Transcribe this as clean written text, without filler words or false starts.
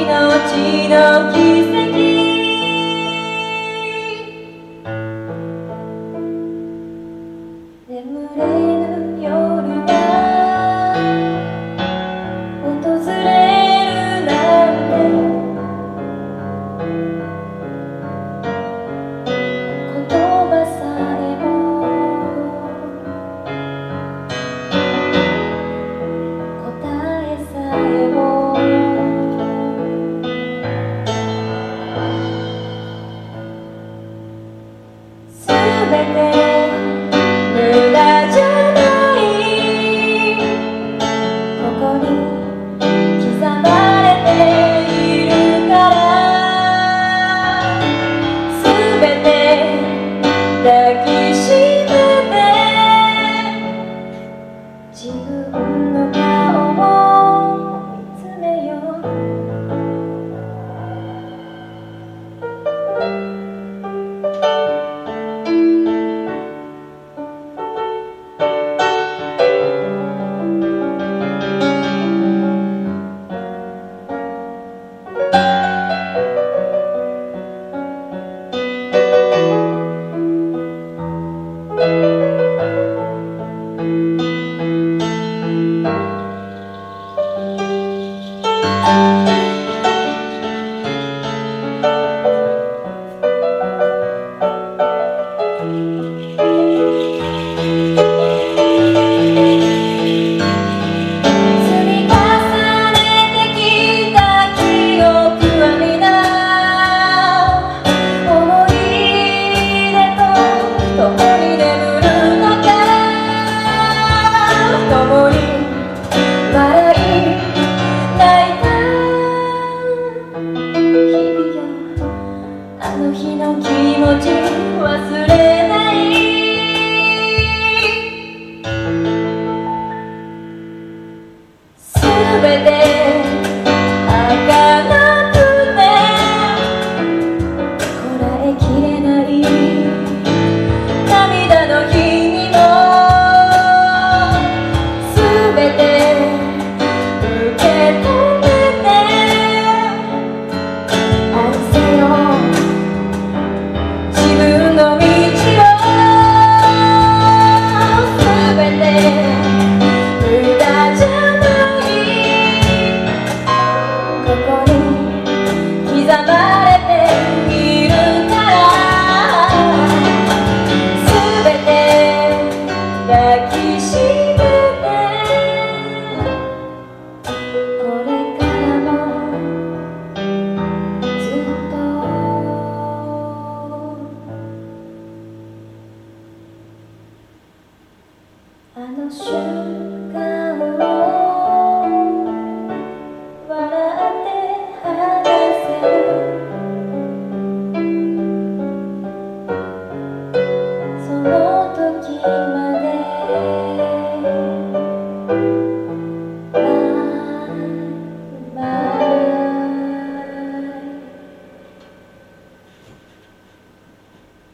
命の奇跡眠れぬ夜が訪れるなんて言葉さえも答えさえもすべて無駄じゃないここに刻まれているからすべて抱きしめて自分の顔を見つめようあの日の気持ち忘れないすべて儚くてこらえきれない涙の日にもすべて受け止めて愛せよ自分の道をすべて無駄じゃないここに